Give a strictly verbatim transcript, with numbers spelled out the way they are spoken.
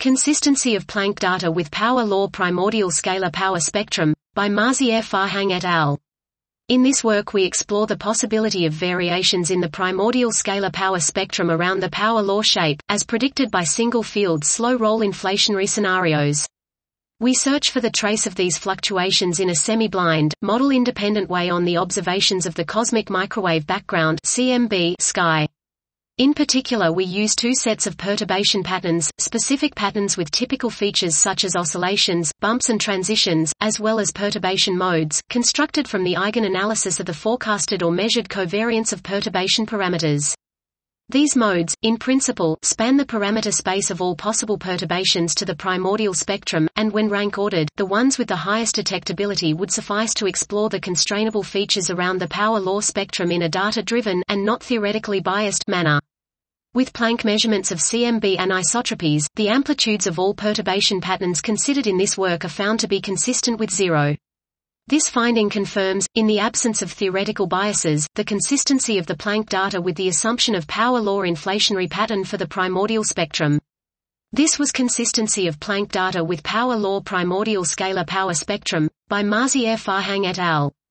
Consistency of Planck data with power law primordial scalar power spectrum, by Mazière Farhang et al. In this work we explore the possibility of variations in the primordial scalar power spectrum around the power law shape, as predicted by single-field slow-roll inflationary scenarios. We search for the trace of these fluctuations in a semi-blind, model-independent way on the observations of the cosmic microwave background (C M B) sky. In particular we use two sets of perturbation patterns, specific patterns with typical features such as oscillations, bumps and transitions, as well as perturbation modes, constructed from the eigenanalysis of the forecasted or measured covariance of perturbation parameters. These modes, in principle, span the parameter space of all possible perturbations to the primordial spectrum, and when rank-ordered, the ones with the highest detectability would suffice to explore the constrainable features around the power law spectrum in a data-driven, and not theoretically biased, manner. With Planck measurements of C M B anisotropies, the amplitudes of all perturbation patterns considered in this work are found to be consistent with zero. This finding confirms, in the absence of theoretical biases, the consistency of the Planck data with the assumption of power law inflationary pattern for the primordial spectrum. This was Consistency of Planck data with power law primordial scalar power spectrum, by Mazière Farhang et al.